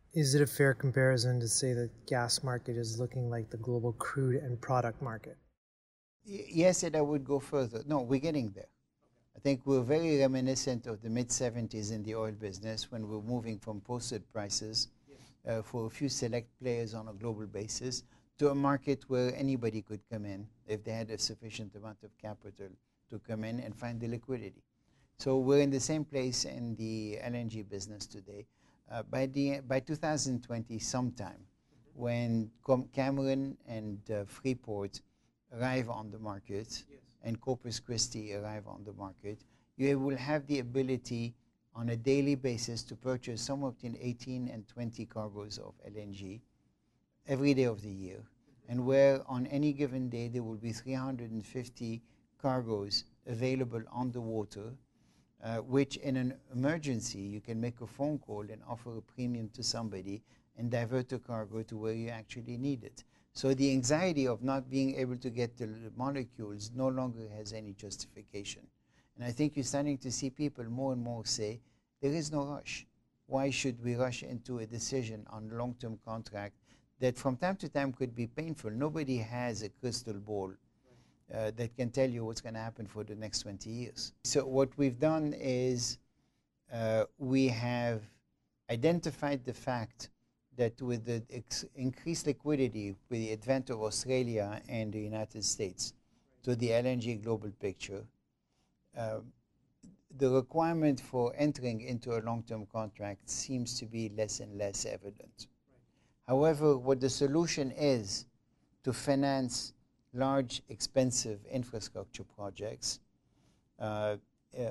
Is it a fair comparison to say that gas market is looking like the global crude and product market? Yes, and I would go further. No, we're getting there. I think we're very reminiscent of the mid-70s in the oil business when we're moving from posted prices for a few select players on a global basis to a market where anybody could come in if they had a sufficient amount of capital to come in and find the liquidity. So we're in the same place in the LNG business today. By 2020 sometime, when Cameron and Freeport arrive on the market, and Corpus Christi arrive on the market, you will have the ability on a daily basis to purchase somewhere between 18 and 20 cargoes of LNG every day of the year. And where on any given day there will be 350 cargoes available on the water, which in an emergency you can make a phone call and offer a premium to somebody and divert the cargo to where you actually need it. So the anxiety of not being able to get the molecules no longer has any justification. And I think you're starting to see people more and more say, there is no rush. Why should we rush into a decision on long-term contract that from time to time could be painful? Nobody has a crystal ball that can tell you what's going to happen for the next 20 years. So what we've done is we have identified the fact that with the increased liquidity, with the advent of Australia and the United States to the LNG global picture, the requirement for entering into a long-term contract seems to be less and less evident. However, what the solution is to finance large, expensive infrastructure projects, the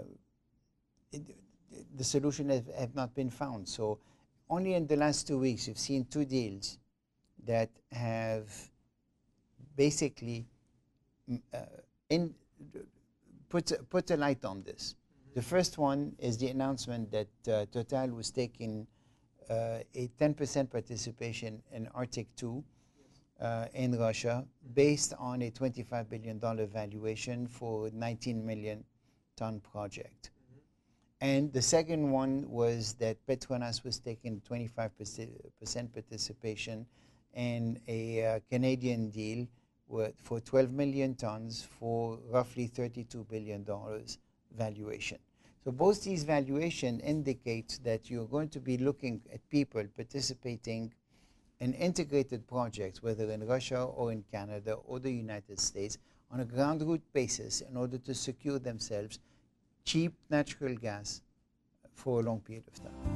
solution have not been found. So only in the last 2 weeks, you've seen 2 deals that have basically put a light on this. The first one is the announcement that Total was taking a 10% participation in Arctic 2 in Russia based on a $25 billion valuation for a 19 million ton project. And the second one was that Petronas was taking 25% participation in a Canadian deal for 12 million tons for roughly $32 billion valuation. So both these valuations indicate that you're going to be looking at people participating in integrated projects, whether in Russia or in Canada or the United States, on a ground route basis in order to secure themselves cheap natural gas for a long period of time.